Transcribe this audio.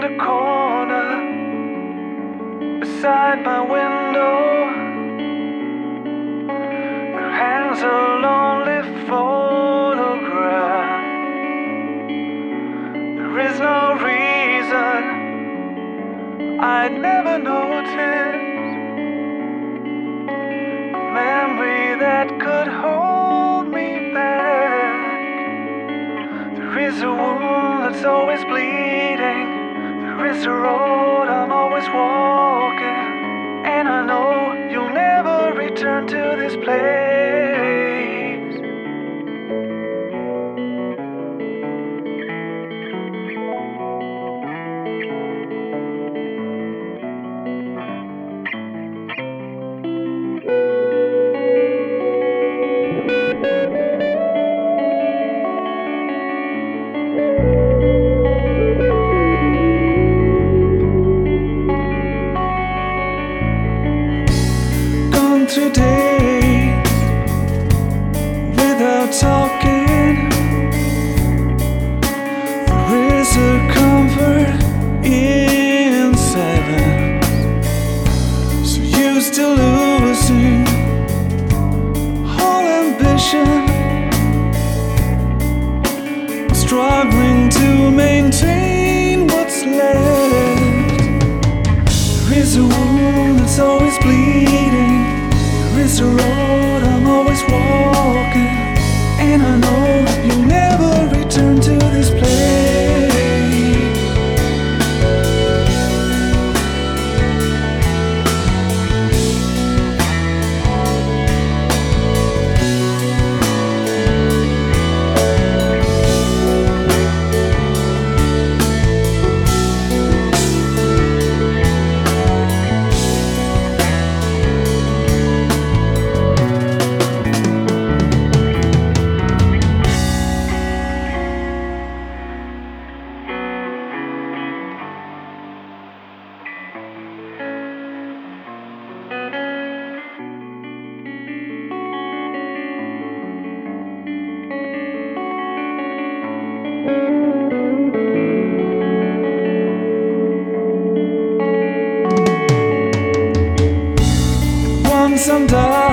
the corner beside my window. There hangs a lonely photograph. There is no reason I'd never notice a memory that could hold me back. There is a wound that's always bleeding. There is a road I'm always walking, and I know you'll never return to this place. Today, without talking, there is a comfort in silence. So used to losing all ambition, struggling to maintain what's left. There is a wound that's always bleeding. There is a road I'm always walking, and I know you'll never return to this place. Once I'm done